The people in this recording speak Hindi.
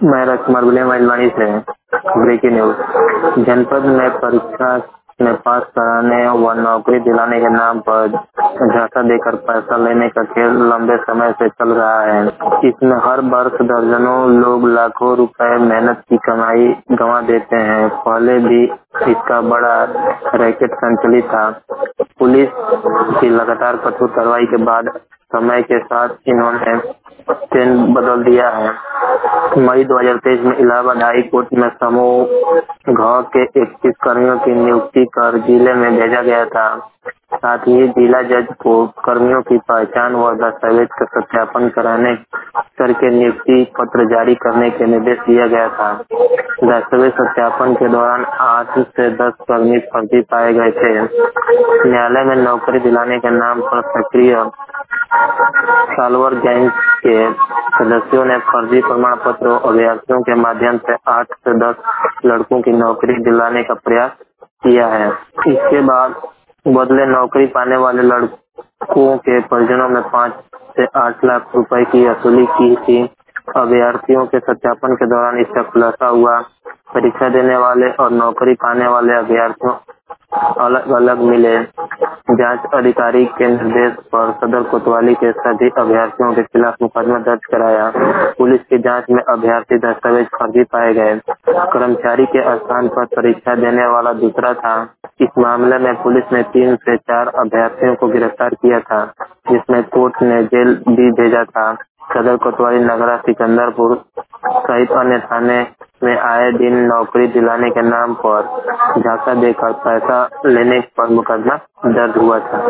मैं राजकुमार बुलिया महिलवाड़ी से। Breaking news. जनपद में परीक्षा में पास कराने व नौकरी दिलाने के नाम पर झांसा देकर पैसा लेने का खेल लंबे समय से चल रहा है। इसमें हर वर्ष दर्जनों लोग लाखों रुपए मेहनत की कमाई गंवा देते हैं। पहले भी इसका बड़ा रैकेट संचालित था। पुलिस की लगातार कठोर कार्रवाई के बाद समय के साथ इन्होंने ट्रेंड बदल दिया है। मई 2023 में इलाहाबाद हाई कोर्ट में समूह घ के 21 कर्मियों की नियुक्ति कर जिले में भेजा गया था। साथ ही जिला जज को कर्मियों की पहचान व दस्तावेज का सत्यापन कराने करके नियुक्ति पत्र जारी करने के निर्देश दिया गया था। दस्तावेज सत्यापन के दौरान 8 से 10 कर्मी फर्जी पाए गए थे। न्यायालय में नौकरी दिलाने के नाम पर सक्रिय सालवर गैंग के सदस्यों ने फर्जी प्रमाण पत्रों अभ्यर्थियों के माध्यम से 8 से 10 लड़कों की नौकरी दिलाने का प्रयास किया है। इसके बाद बदले नौकरी पाने वाले लड़कों के परिजनों में 5 से 8 लाख रुपए की वसूली की थी। अभ्यर्थियों के सत्यापन के दौरान इसका खुलासा हुआ। परीक्षा देने वाले और नौकरी पाने वाले अभ्यर्थियों अलग अलग मिले। जांच अधिकारी के निर्देश पर सदर कोतवाली के सभी अभ्यर्थियों के खिलाफ मुकदमा दर्ज कराया। पुलिस की जांच में अभ्यर्थी दस्तावेज फर्जी पाए गए। कर्मचारी के स्थान पर परीक्षा देने वाला दूसरा था। इस मामले में पुलिस ने 3 से 4 अभ्यर्थियों को गिरफ्तार किया था, जिसमें कोर्ट ने जेल भी भेजा था। सदर कोतवाली, नगरा, सिकंदरपुर सहित अन्य थाने में आए दिन नौकरी दिलाने के नाम पर झांसा देकर पैसा लेने पर मुकदमा दर्ज हुआ था।